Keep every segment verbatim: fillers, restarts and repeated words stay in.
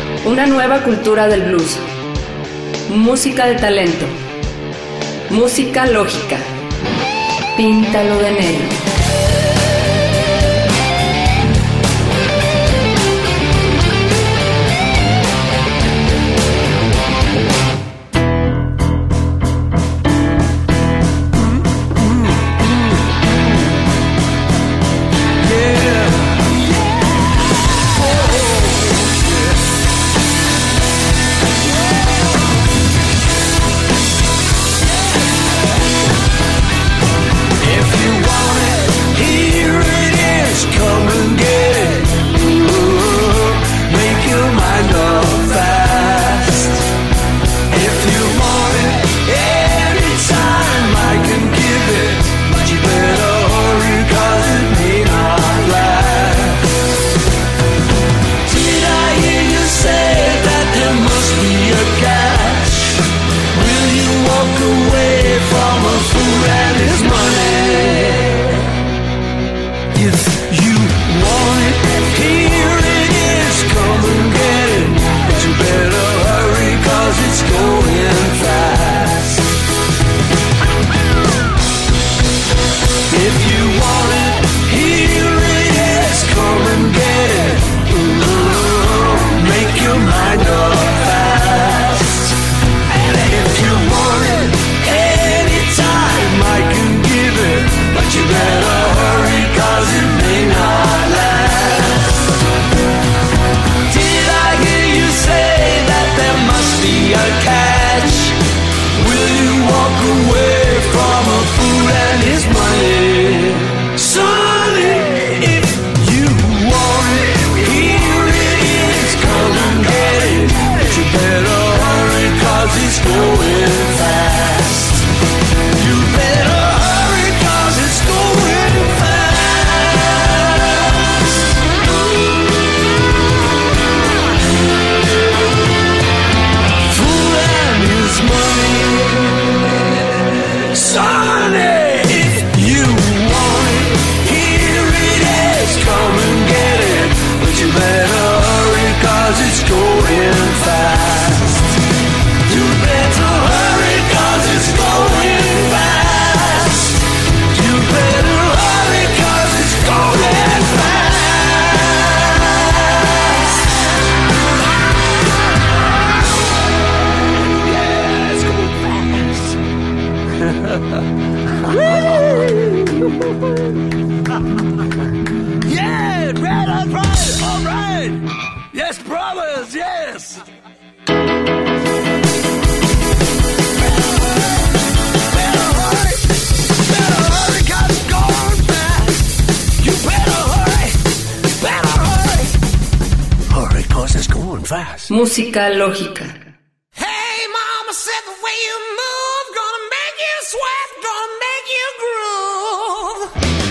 Una nueva cultura del blues. Música de talento. Música lógica. Píntalo de negro. Música lógica. Hey mama said the way you move gonna make you sweat, gonna make you groove.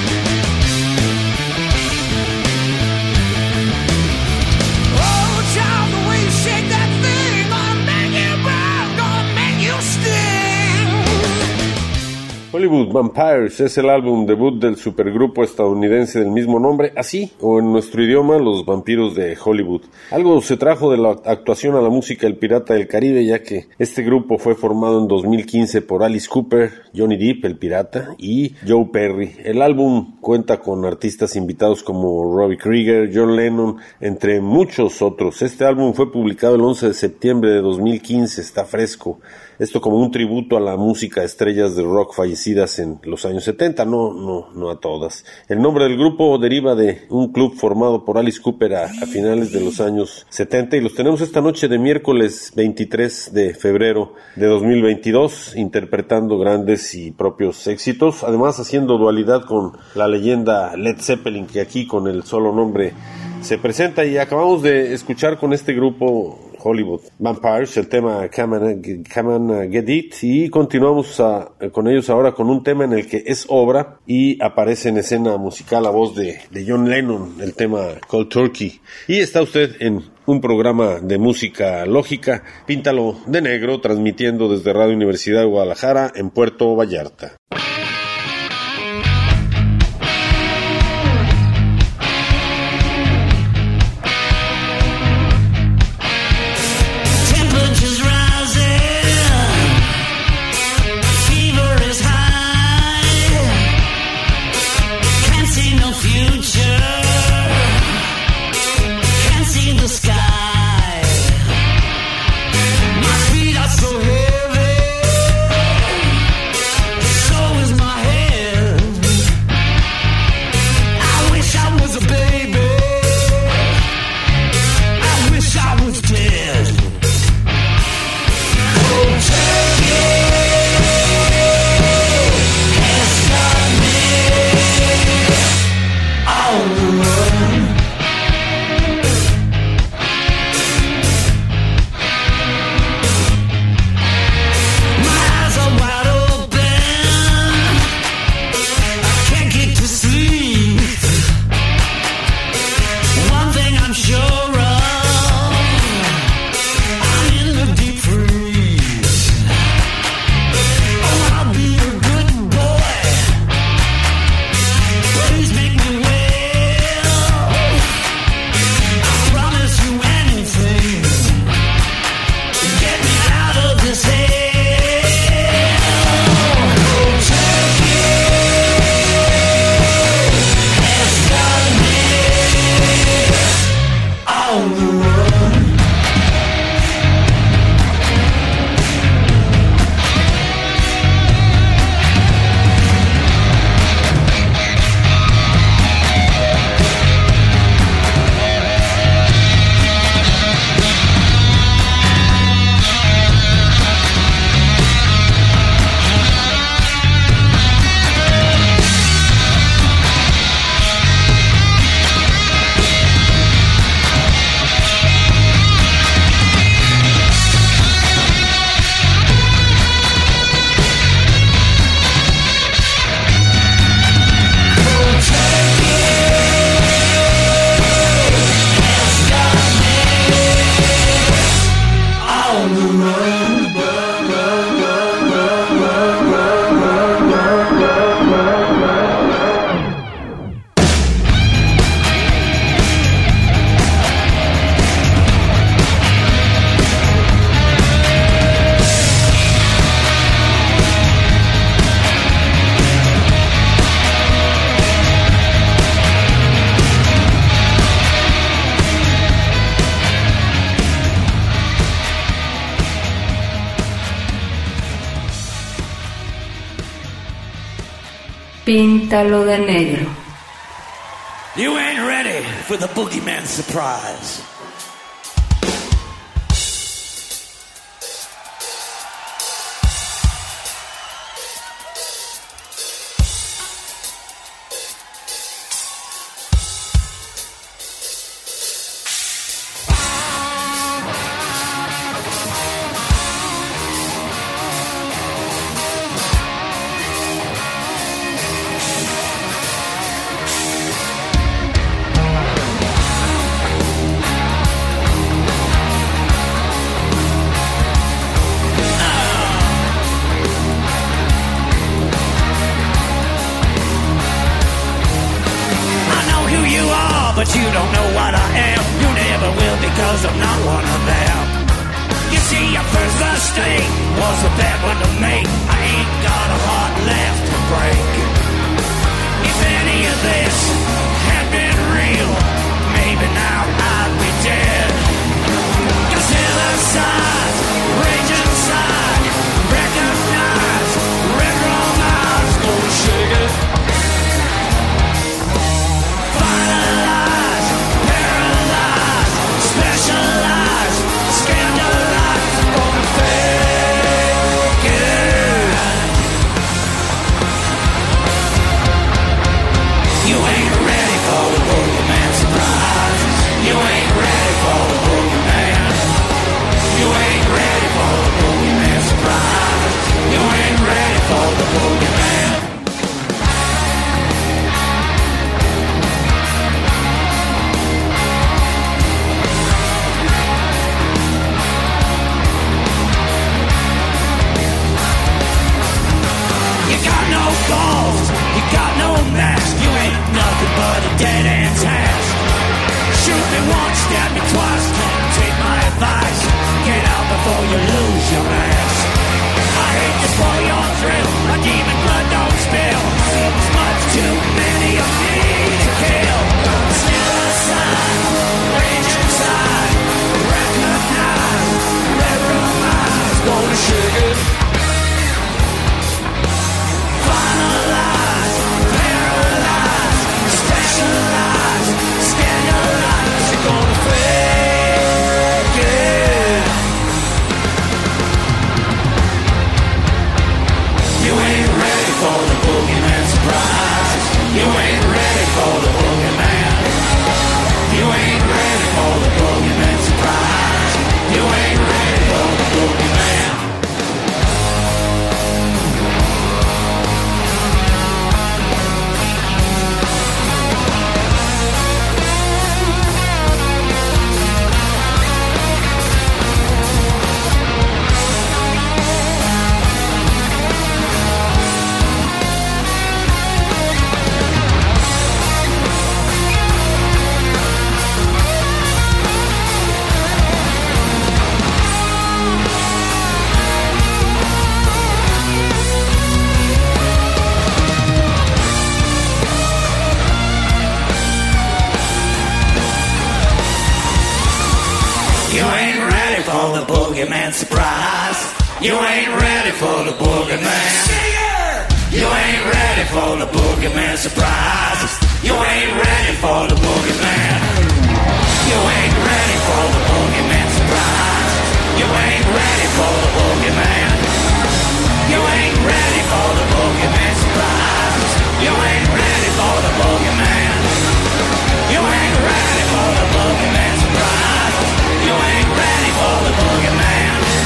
Oh child, the way you shake that thing gonna make you burn, gonna make you sting. Hollywood Vampires es el álbum debut del supergrupo estadounidense del mismo nombre, así, o en nuestro idioma, Los Vampiros de Hollywood. Algo se trajo de la actuación a la música El Pirata del Caribe, ya que este grupo fue formado en dos mil quince por Alice Cooper, Johnny Depp, el pirata, y Joe Perry. El álbum cuenta con artistas invitados como Robbie Krieger, John Lennon, entre muchos otros. Este álbum fue publicado el once de septiembre de dos mil quince, está fresco. Esto como un tributo a la música de estrellas de rock fallecidas en los años setenta, no, no, no a todas. El nombre del grupo deriva de un club formado por Alice Cooper a, a finales de los años setenta y los tenemos esta noche de miércoles veintitrés de febrero de dos mil veintidós interpretando grandes y propios éxitos, además haciendo dualidad con la leyenda Led Zeppelin, que aquí con el solo nombre se presenta. Y acabamos de escuchar con este grupo Hollywood Vampires el tema Come and, Come and Get It, y continuamos a, con ellos ahora con un tema en el que es obra y aparece en escena musical la voz de, de John Lennon, el tema Cold Turkey. Y está usted en un programa de música lógica, Píntalo de Negro, transmitiendo desde Radio Universidad de Guadalajara en Puerto Vallarta. Píntalo de negro. You ain't ready for the boogeyman surprise. But you don't know what I am. You never will because I'm not one of them. You see, your first mistake was a bad one to make. I ain't got a heart left to break. If any of this had been real, maybe now I'd be dead. Godzilla size, rage inside, recognize, red wrong eyes, go shake it. You ain't ready for the boogeyman. You ain't ready for the boogeyman surprise. You ain't ready for the boogeyman. You ain't ready for the boogeyman surprise. You ain't ready for the boogeyman. You ain't ready for the boogeyman surprise. You ain't ready for the boogeyman. You ain't ready for the boogeyman surprise. You ain't ready for the boogeyman.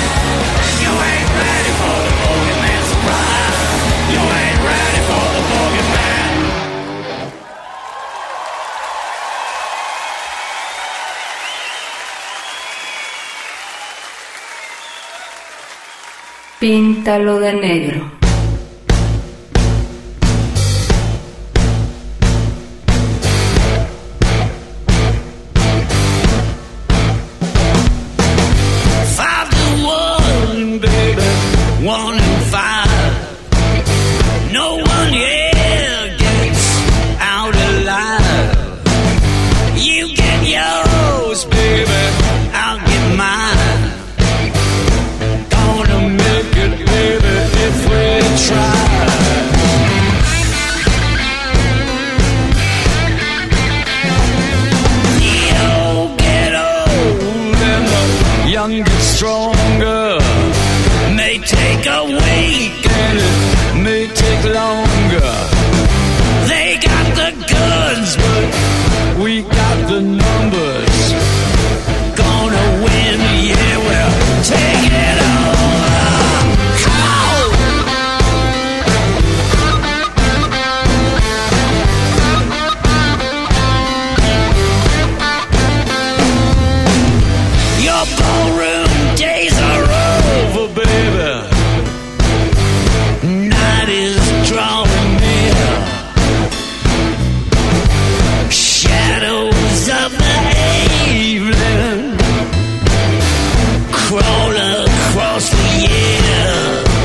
You ain't ready for the boogeyman surprise. You ain't ready for the boogeyman. Píntalo de negro. Five to one, baby, one and five. No one here gets out alive. You get yours, baby, I'll get mine. Gonna make it, baby, if we try. young get stronger. May take a week and it may take longer. They got the goods, but we got the numbers. Gonna win, yeah, we'll take it over. Your ballroom days are over, baby. Night is drawing near. Shadows of the evening crawl across the year.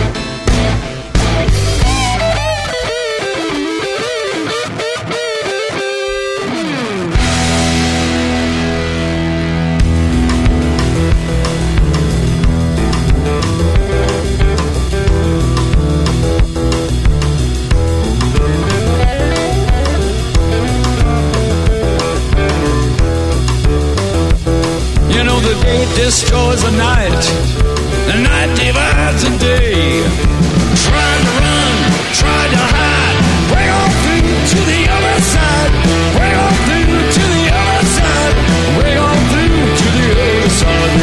The day destroys the night, the night divides the day. Trying to run, trying to hide, break on through to the other side, break on through to the other side, break on through to the other side.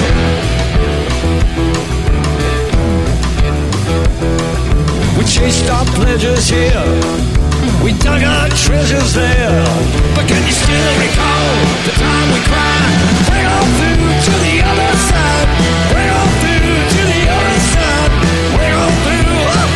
Yeah. We chased our pleasures here, we dug our treasures there, but can you still recall the time we cried? Bring on through to the other side. Bring on through to the other side. Bring on through. Oh,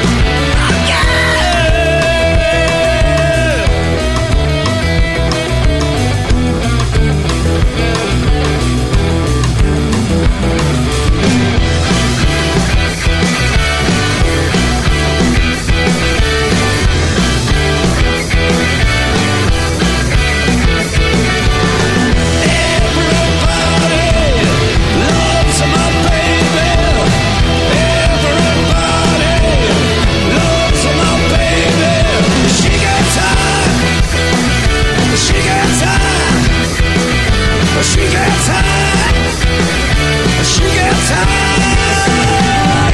she gets high, she gets high,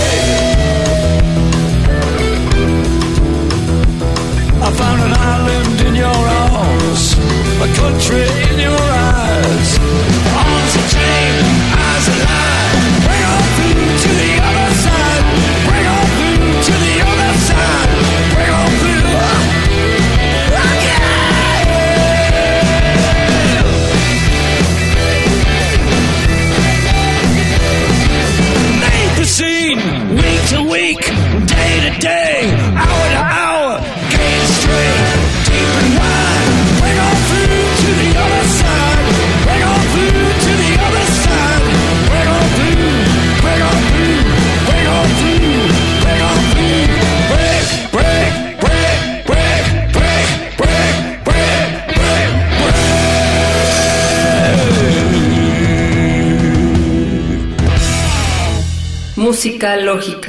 yeah. I found an island in your arms, a country in your eyes. Arms are chained, eyes are live. Bring on through to the other side. Bring on through to the other side. Bring on through. Oh, yeah. Scene, week to week, day to day, hour to hour, gain straight, deep and wide. Bring on through to the other side. Bring on through to the other side. Bring on through, bring on through, bring on through, bring on through. Break, break, break, break, break, break, break, break, break. Música lógica.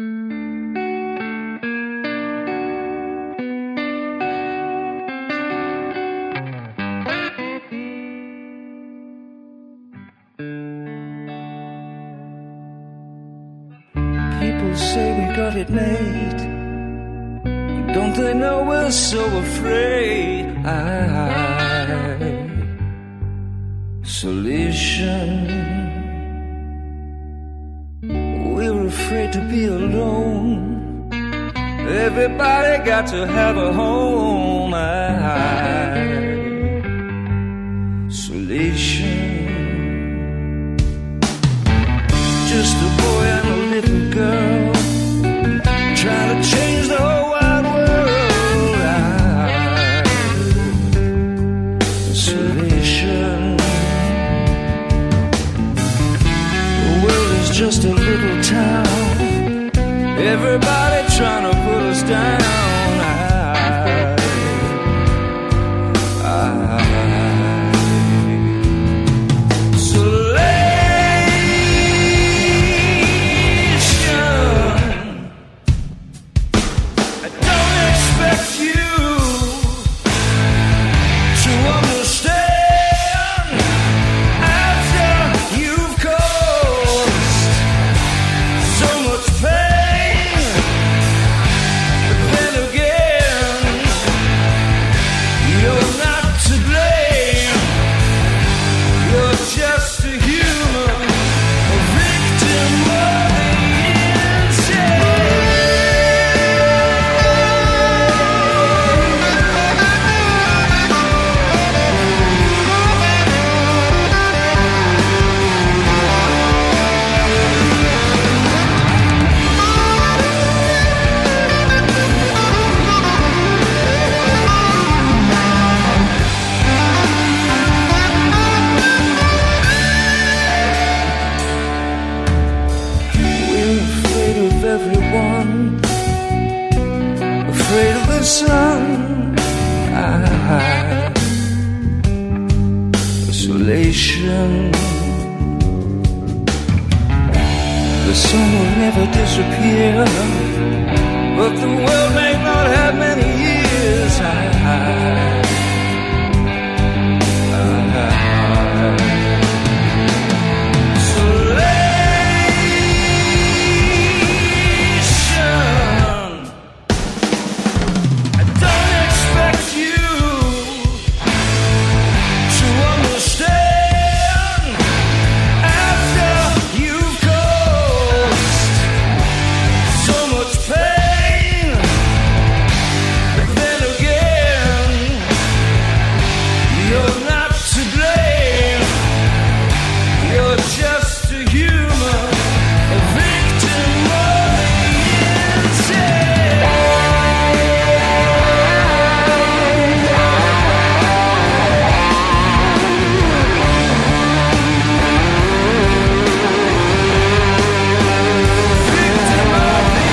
People say we got it made. Don't they know we're so afraid? I, solution. We're afraid to be alone. Everybody got to have a home. Isolation. Just a boy and a little girl trying to change the whole wide world. Isolation. The world is just a little town. Everybody trying to put us down. I, I, isolation. I don't expect you to understand after you've The sun will never disappear, but the world may not have many years. I, I, I, Isolation. I don't expect you to understand after you've caused so much pain. But then again, you're not to blame. You're just a human, a victim of the insane. Victim of the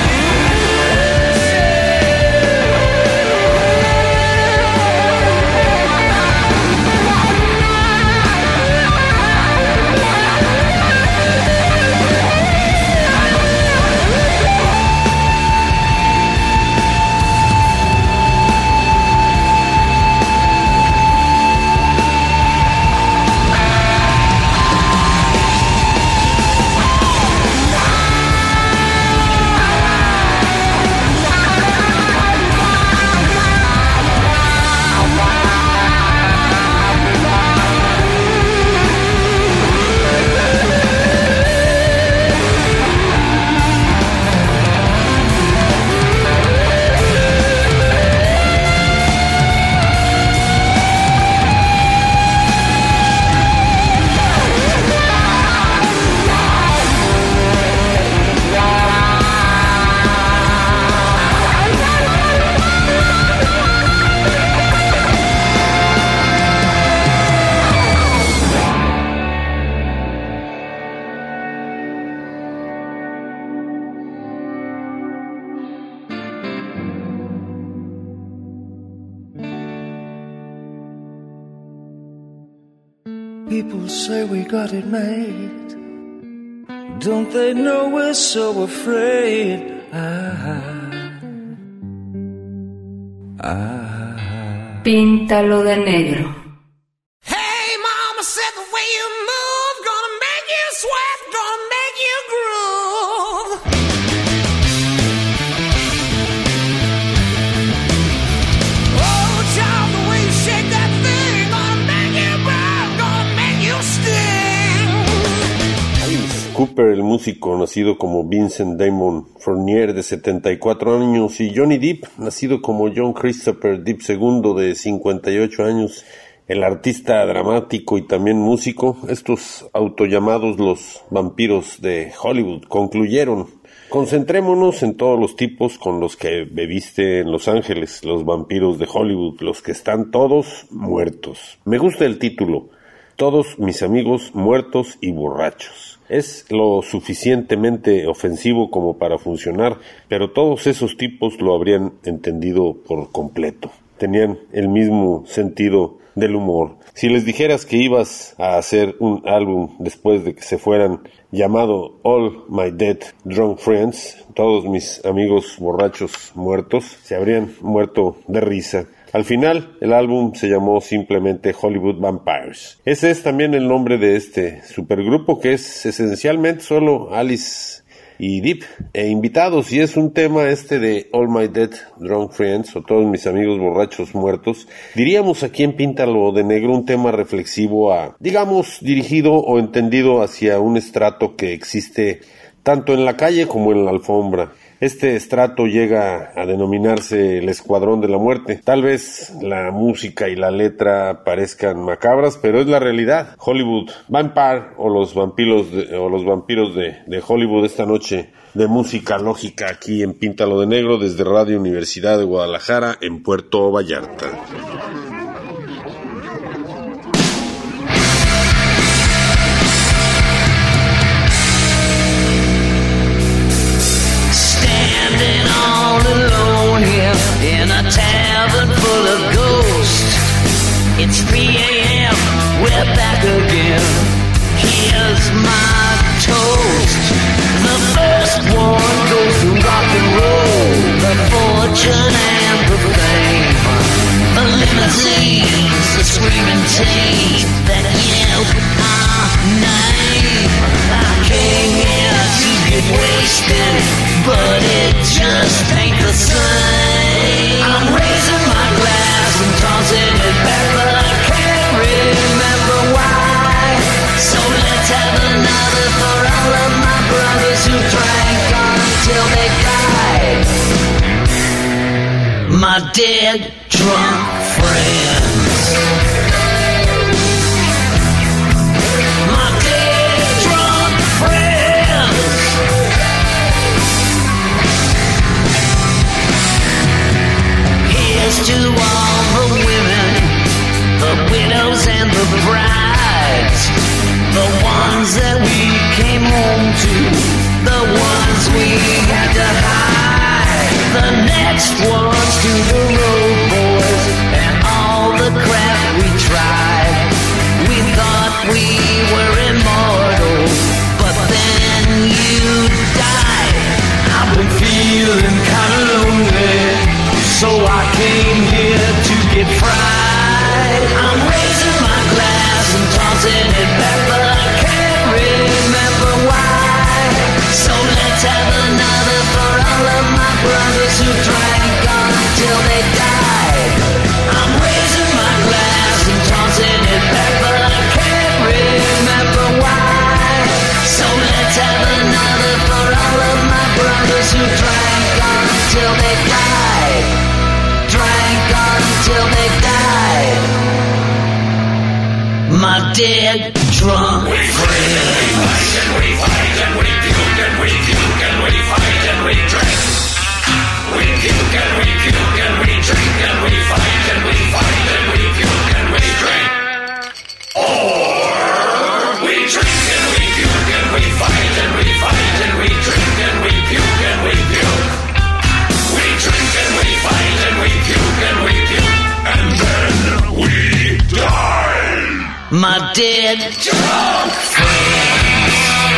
People say we got it made. Don't they know we're so afraid? Ah, ah. Píntalo de negro. Hey, mama said the way you move gonna make you sweat, gonna make you groove. Oh, child, the way you shake that thing gonna make you burn, gonna make you sting. Alice Cooper, el músico nacido como Vincent Damon Fournier de setenta y cuatro años, y Johnny Depp, nacido como John Christopher Depp segundo de cincuenta y ocho años, el artista dramático y también músico. Estos autollamados los vampiros de Hollywood concluyeron: concentrémonos en todos los tipos con los que bebiste en Los Ángeles, los vampiros de Hollywood, los que están todos muertos. Me gusta el título: Todos mis amigos muertos y borrachos. Es lo suficientemente ofensivo como para funcionar, pero todos esos tipos lo habrían entendido por completo. Tenían el mismo sentido del humor. Si les dijeras que ibas a hacer un álbum después de que se fueran llamado All My Dead Drunk Friends, todos mis amigos borrachos muertos, se habrían muerto de risa. Al final, el álbum se llamó simplemente Hollywood Vampires. Ese es también el nombre de este supergrupo, que es esencialmente solo Alice y Deep e invitados, y es un tema este de All My Dead Drunk Friends, o todos mis amigos borrachos muertos. Diríamos aquí en Píntalo de Negro un tema reflexivo a, digamos, dirigido o entendido hacia un estrato que existe tanto en la calle como en la alfombra. Este estrato llega a denominarse el Escuadrón de la Muerte. Tal vez la música y la letra parezcan macabras, pero es la realidad. Hollywood Vampire, o los vampiros de, o los vampiros de, de Hollywood, esta noche de música lógica aquí en Píntalo de Negro desde Radio Universidad de Guadalajara en Puerto Vallarta. In a tavern full of ghosts. It's three a.m. We're back again. Here's my toast. The fortune and the fame, the limousines, the screaming teeth that yell our name. I came here to get wasted, but it just ain't the same. I'm raising my glass and tossing it back, but I can't remember why. So let's have another for all of my brothers who drank until they died. My dead, drunk friends. My dead, drunk friends. Here's to all the women, the widows and the brides, the ones that we came home to, the ones we had to hide, the next ones to the road boys, and all the crap we tried. We thought we were immortal, but then you died. I've been feeling kinda lonely, so I came here to get fried. I'm raising my glass and tossing it back, but I can't remember why. So let's have another for all of my brothers who drank until they died. I'm raising my glass and tossing it back, but I can't remember why. So let's have another for all of my brothers who drank until they died. Drank until they died. My dead, drunk friends. And we fight and we puke and we puke and we fight and we drink. We puke and we puke and we drink and we fight and we fight and we puke and we drink. Or we drink and we puke and we fight and we fight and we drink and we puke and we puke. We drink and we fight and we puke and we puke and then we die. My dead, drunk friends.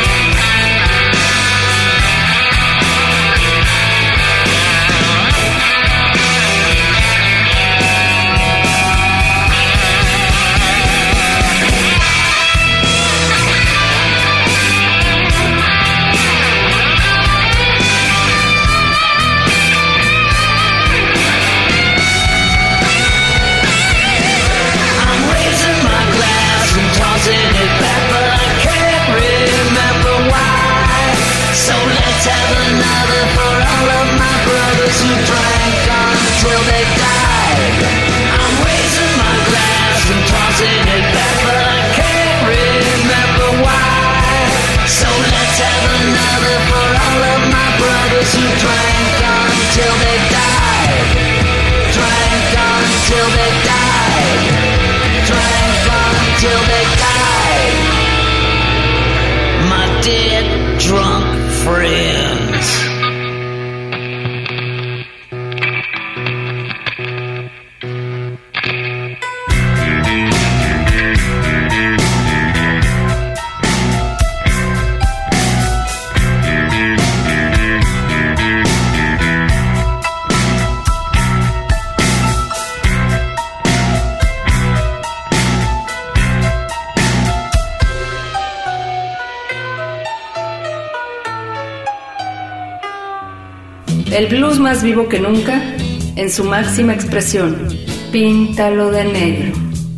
El blues más vivo que nunca, en su máxima expresión. Píntalo de negro.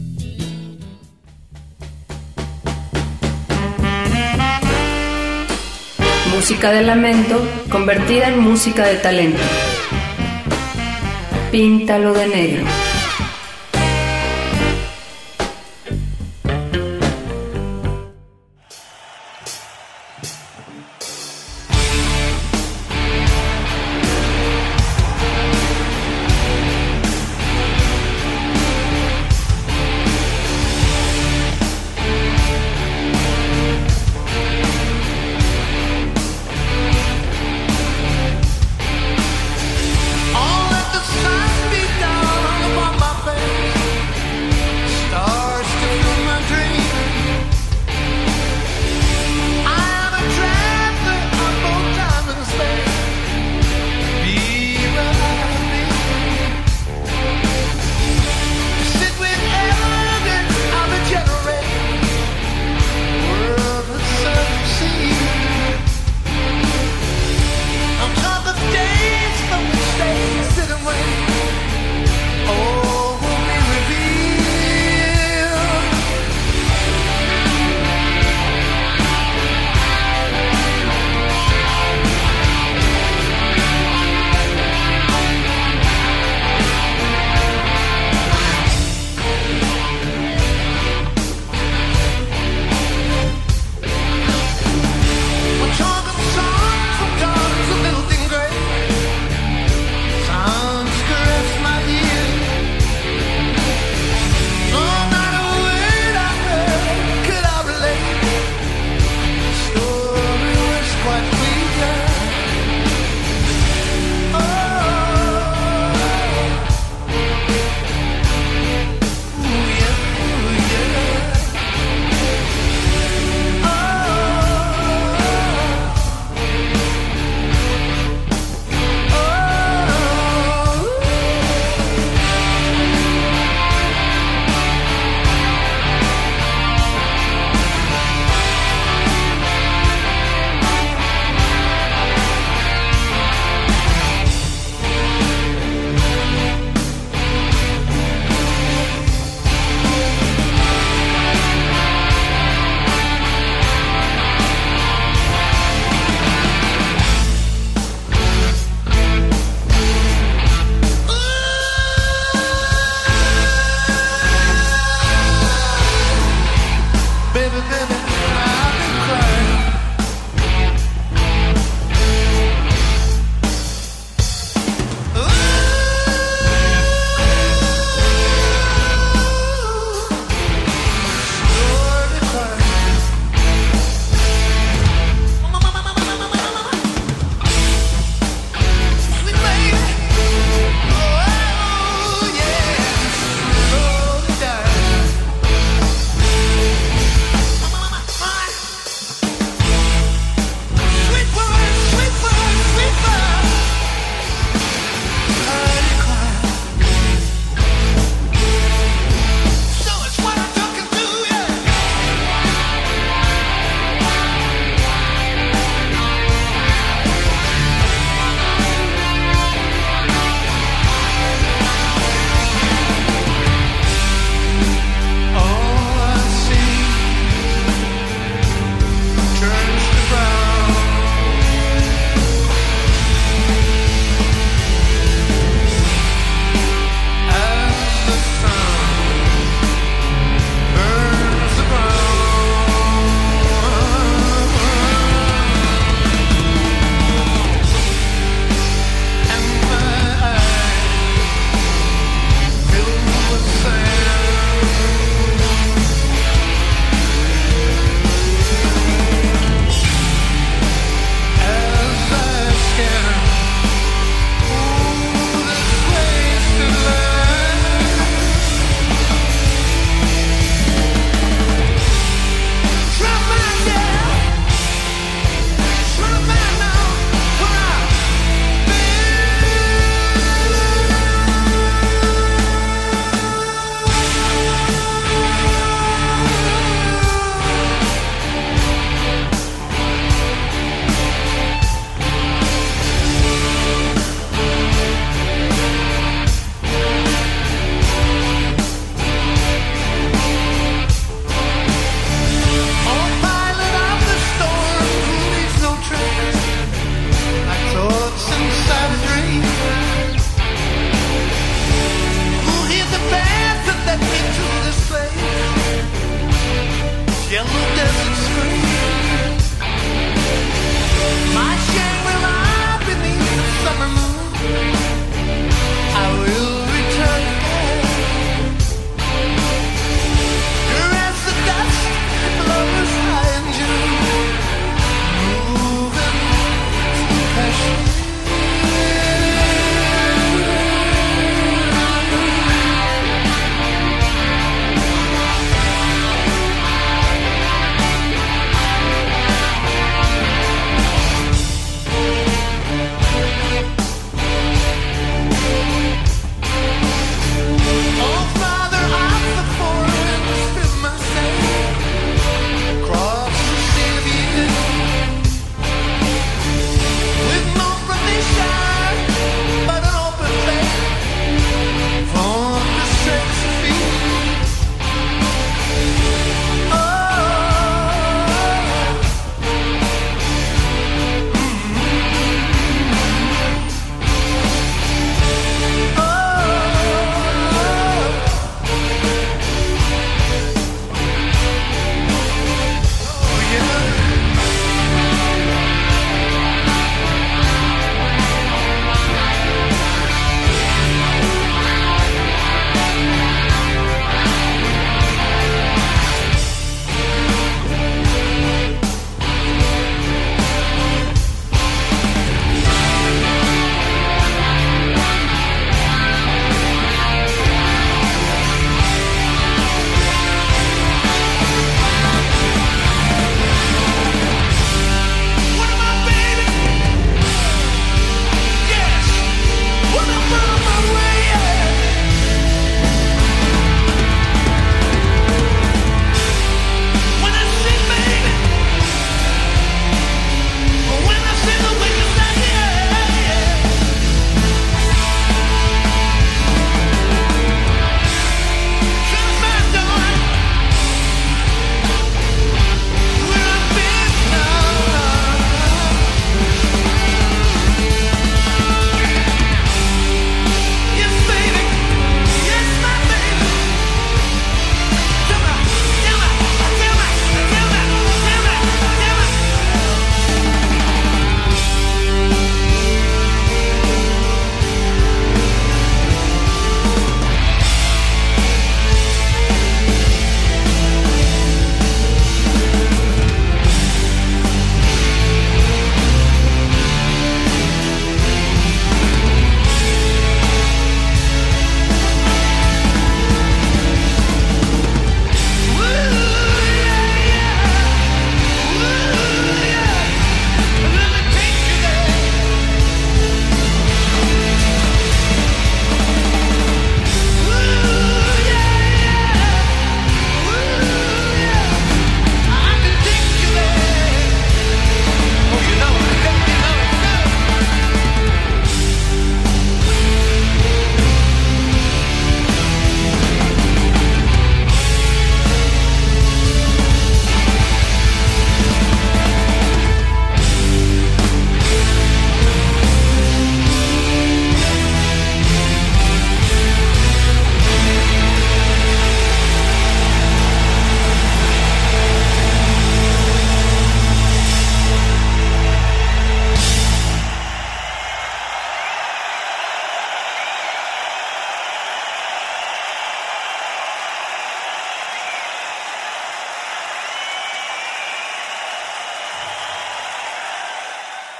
Música de lamento convertida en música de talento. Píntalo de negro. All let the sun beat down on the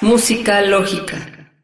Música lógica.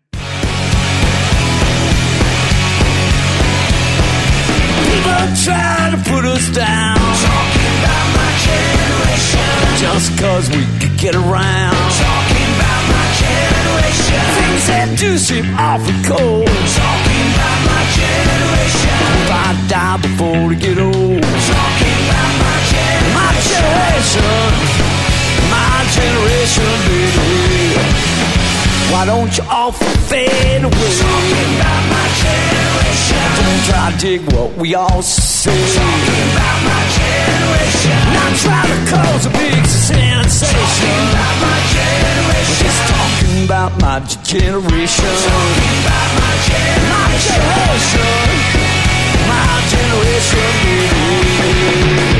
People try to put us down, talking about my generation, just cause we could get around, talking about my generation, things that do seem awful cold, talking about my generation, if I die before we get old, talking about my generation, my generation, my generation, baby. Why don't you all fade away? Talking about my generation. Don't try to dig what we all say. Talking about my generation. Not try to cause a big sensation. Talking about my generation. We're just talking about my generation. Talking about my generation. My generation. My generation, baby.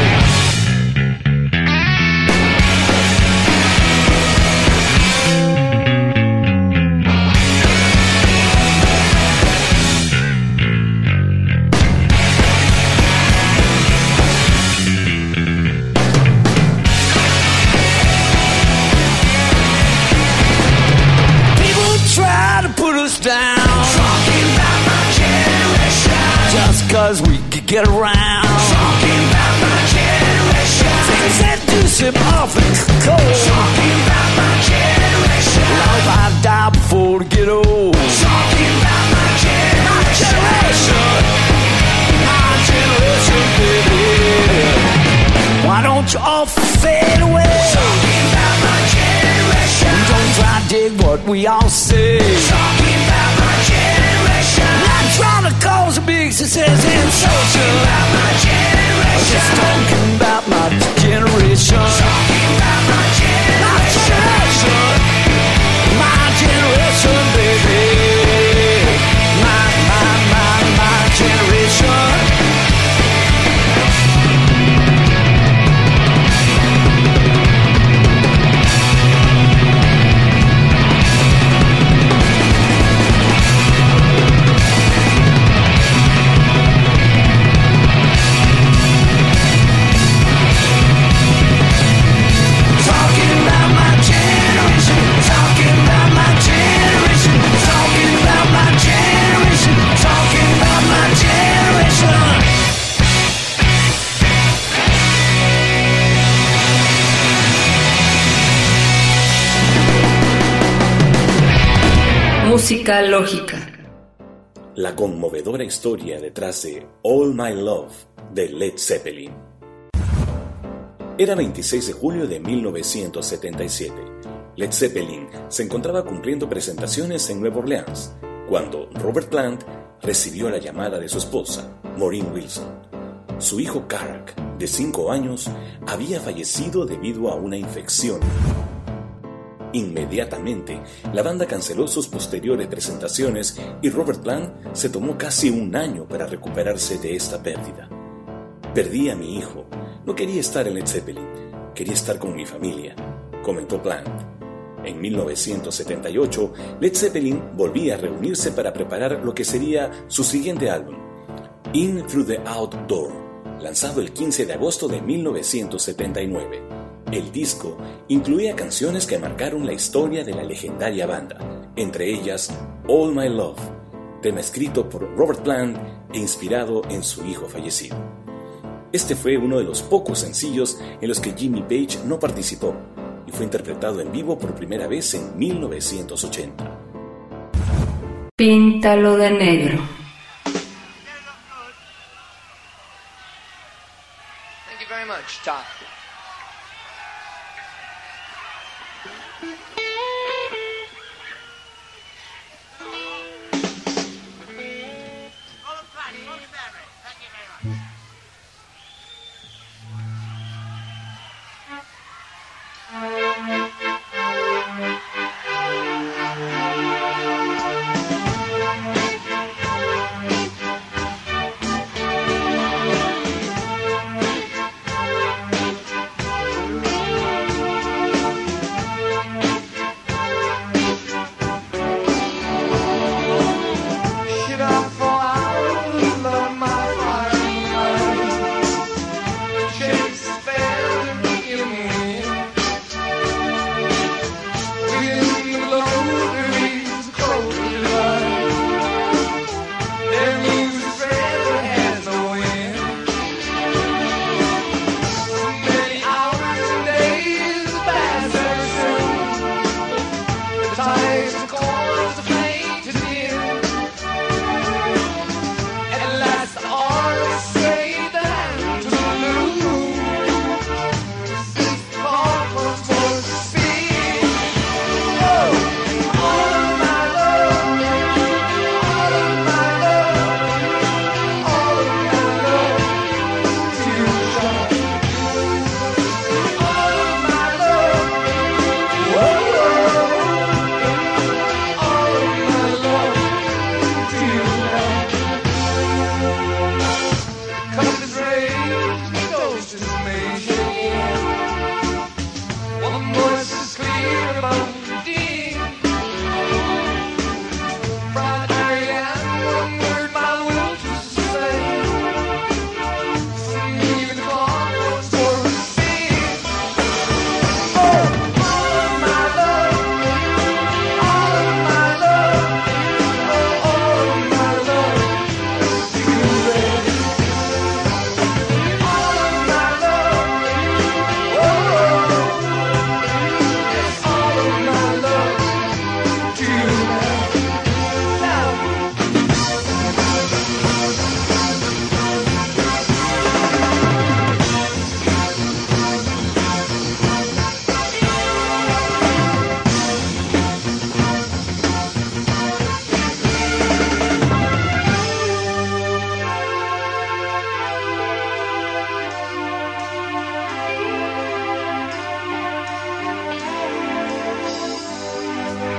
Down, talking about my generation, just cause we could get around, talking about my generation, things that do seem awful cold, talking about my generation, well, if I die before to get old, talking about my generation, my generation, baby. Why don't you all fade away? Talking about my generation. Don't try to dig what we all say. Talking about my generation. Not trying to cause a big sensation. Talking about my generation. Just talking about my generation. Talking about my generation. My generation, baby. My, my, my, my generation. Música lógica. La conmovedora historia detrás de All My Love de Led Zeppelin. Era veintiséis de julio de mil novecientos setenta y siete. Led Zeppelin se encontraba cumpliendo presentaciones en Nueva Orleans cuando Robert Plant recibió la llamada de su esposa, Maureen Wilson. Su hijo Carrack, de cinco años, había fallecido debido a una infección. Inmediatamente, la banda canceló sus posteriores presentaciones y Robert Plant se tomó casi un año para recuperarse de esta pérdida. Perdí a mi hijo. No quería estar en Led Zeppelin. Quería estar con mi familia, comentó Plant. En mil novecientos setenta y ocho, Led Zeppelin volvía a reunirse para preparar lo que sería su siguiente álbum, In Through the Outdoor, lanzado el quince de agosto de mil novecientos setenta y nueve. El disco incluía canciones que marcaron la historia de la legendaria banda, entre ellas All My Love, tema escrito por Robert Plant e inspirado en su hijo fallecido. Este fue uno de los pocos sencillos en los que Jimmy Page no participó y fue interpretado en vivo por primera vez en mil novecientos ochenta. Píntalo de negro. Thank you very much, Todd.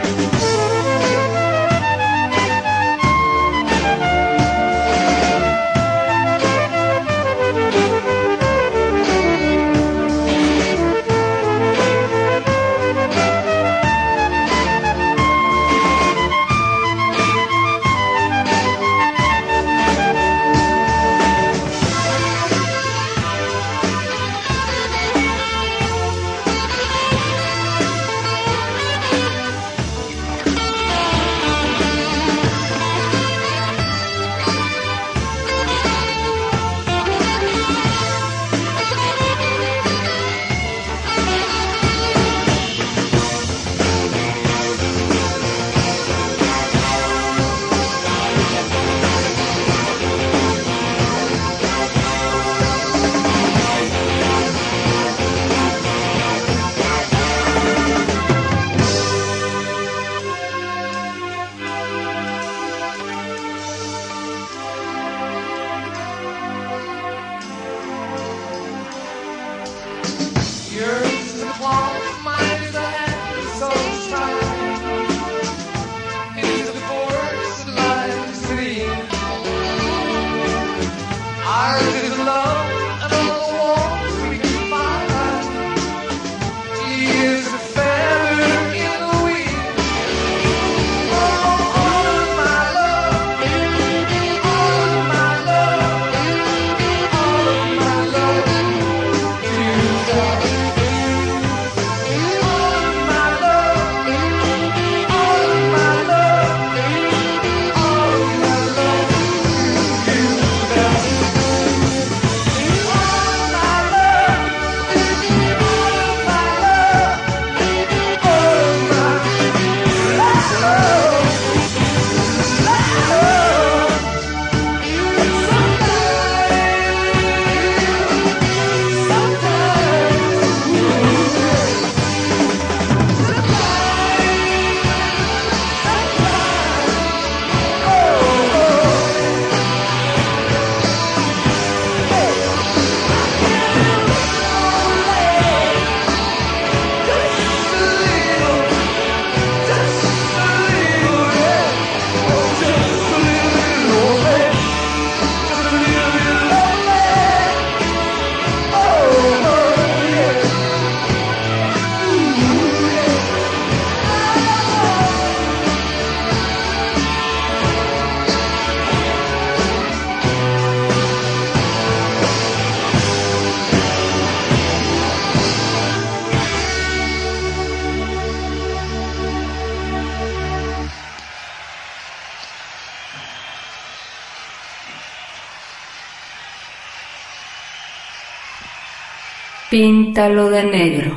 Píntalo de negro.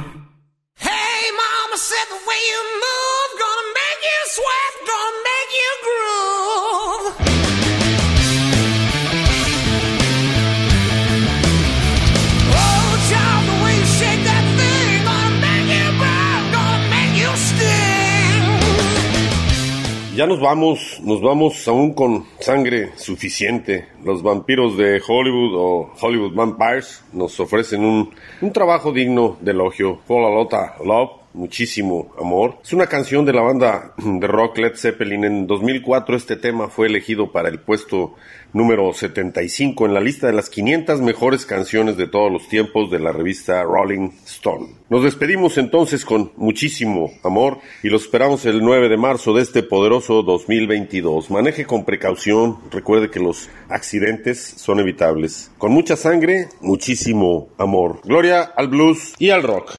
Hey, mama said the way you move, gonna make you sweat, gonna make you groove. Oh, child, the way you shake that thing, gonna make you burn, gonna make you sting. Ya nos vamos, nos vamos aún con sangre suficiente. Los vampiros de Hollywood o Hollywood Vampires nos ofrecen un, un trabajo digno de elogio. Whole Lotta Love, muchísimo amor. Es una canción de la banda de rock Led Zeppelin. En dos mil cuatro este tema fue elegido para el puesto número setenta y cinco en la lista de las quinientas mejores canciones de todos los tiempos de la revista Rolling Stone. Nos despedimos entonces con muchísimo amor y los esperamos el nueve de marzo de este poderoso dos mil veintidós. Maneje con precaución, recuerde que los accidentes son evitables. Con mucha sangre, muchísimo amor. Gloria al blues y al rock.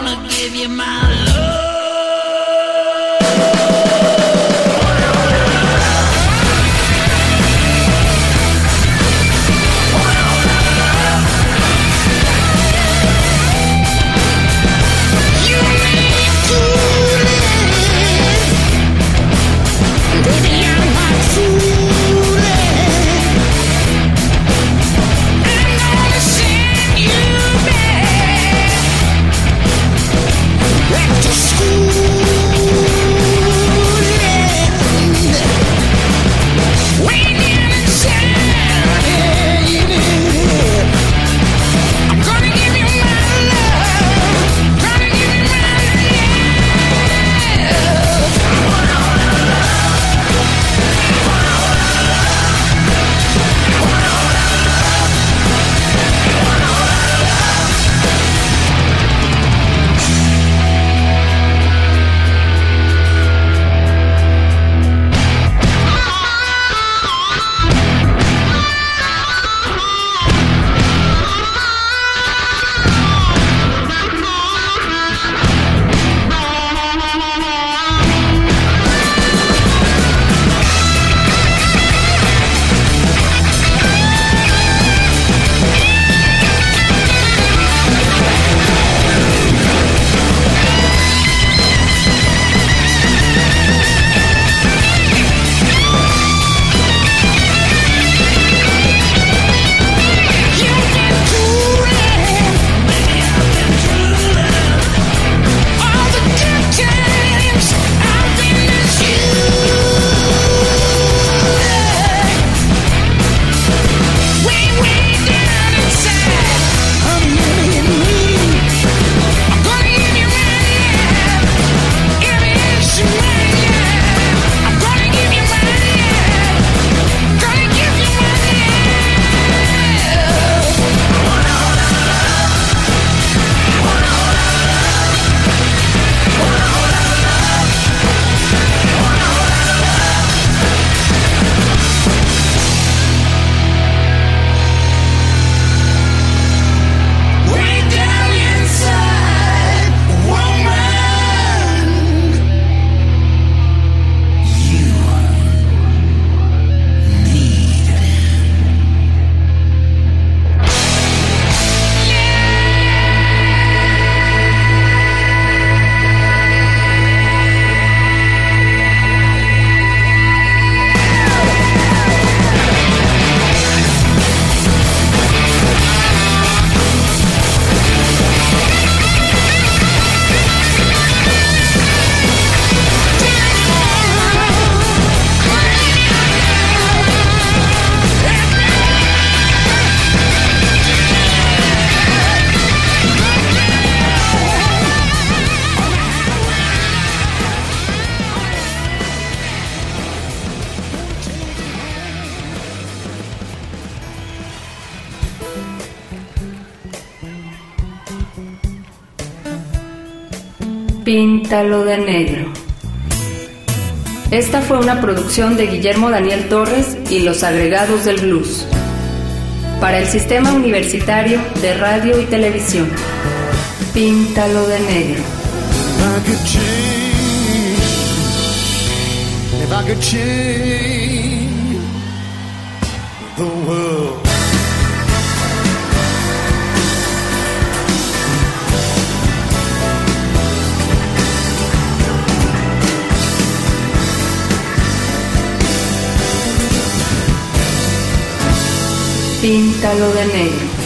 My love. Píntalo de negro. Esta fue una producción de Guillermo Daniel Torres y Los Agregados del Blues para el Sistema Universitario de Radio y Televisión. Píntalo de negro. If I could change the world, Píntalo de negro.